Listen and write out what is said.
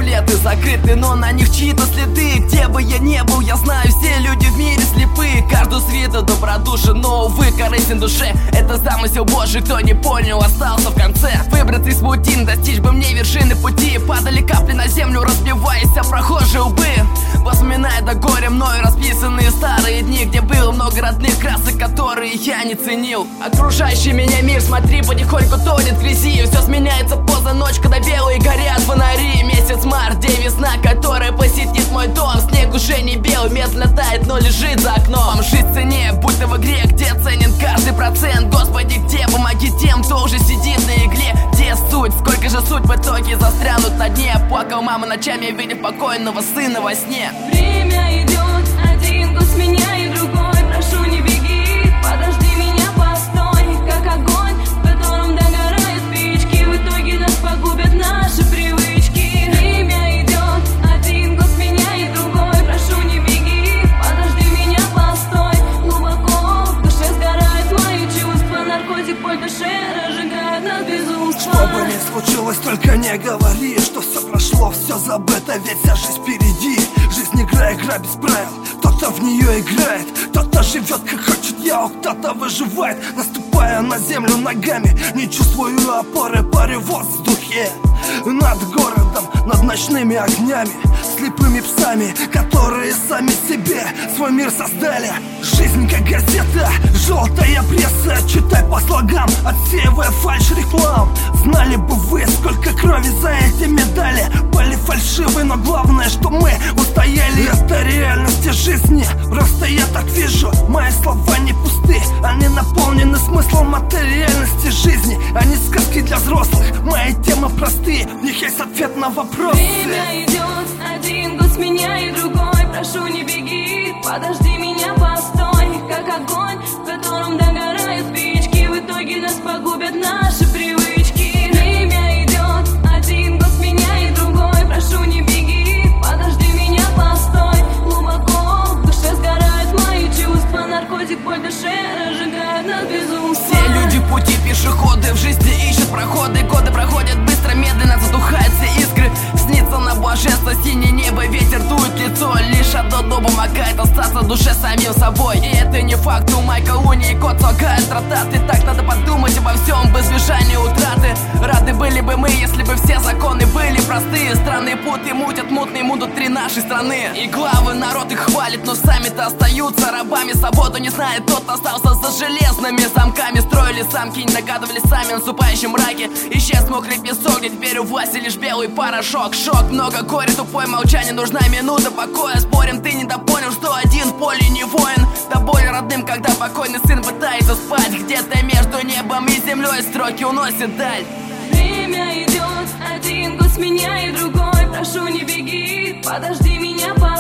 куплеты закрыты, но на них чьи-то следы. Где бы я не был, я знаю, все люди в мире слепы. Каждый с виду добродушен, но, увы, корыстен душе. Это замысел Божий, кто не понял, остался в конце. Выбраться из паутин, достичь бы мне вершины пути. Падали капли на землю, разбиваясь о прохожие лбы. Вспоминая до горя мною расписанные старые дни, где было много родных красок, которые я не ценил. Окружающий меня мир, смотри, потихоньку тонет в грязи. Все сменяется поздно ночь, когда белые горят фонари. Месяц март, день весна, которая посетит мой дом. Снег уже не белый, медленно тает, но лежит за окном. Жить в цене, будто в игре, где ценен каждый процент. Господи, где помоги тем, кто уже сидит на игле. Где суть, сколько же суть в итоге застрянут на дне. Плакал мама ночами, видя покойного сына во сне. Время идет, один год сменяет другой. Прошу, не беги, подожди меня, постой. Как огонь, в котором догорают спички. В итоге нас погубят наши привычки. Время идет, один год сменяет другой. Прошу, не беги, подожди меня, постой. Глубоко в душе сгорают мои чувства. Наркотик по душе разжигает нас безумство. Что бы ни случилось, только не говори, что все прошло, все забыто, ведь вся жизнь впереди. Жизнь игра без правил, кто-то в нее играет, кто-то живет как хочет, кто-то выживает. Наступая на землю ногами, не чувствую опоры, парю в воздухе над городом, над ночными огнями, слепыми псами, которые сами себе свой мир создали. Жизнь как газета, желтая пресса, читай по слогам, отсеивая фальшь реклам. Знали бы вы, сколько крови за эти медали. Были фальшивы, но главное, что мы устояли. Это реальность жизни, просто я так вижу. Мои слова не пусты, они наполнены смыслом материальности жизни. Они сказки для взрослых, мои темы простые, в них есть ответ на вопросы. Время идет, один год сменяет другой. Прошу, не беги, подожди меня, постой. Как огонь, в котором догорают спички. В итоге нас погубят наши привычки. Время идет, один год сменяет другой. Прошу, не беги, подожди меня, постой. Глубоко в душе сгорают мои чувства. Наркотик по душе разжигает нас безумство. Все люди в пути, пешеходы в жизни ищут проходы. Годы проходят быстро, медленно затухают все искры. Снится на блаженство синее небо, ветер дует в лицо. Лишь одно помогает остаться в душе самим собой. И это не факт, у Майка Луни и кот слагает трактаты. Так надо подумать обо всем без избежания утраты. Рады были бы мы, если бы все законы были простые. Странные путы мутят мутные внутри нашей страны. И главы народ их хвалит, но сами-то остаются рабами. Свободу не знает тот, остался за железными замками. Строили самки, не догадывались сами о наступающем мраке. Исчез мокрый песок, где теперь у власти лишь белый порошок. Шок, много горя, тупое молчание, нужна минута покоя. Спорим, ты недопонял, что один в поле не воин. До боли родным, когда покойный сын пытается спать. Где-то между небом и землей строки уносит даль. Время идет, один год сменяет другой. Прошу, не беги, подожди меня,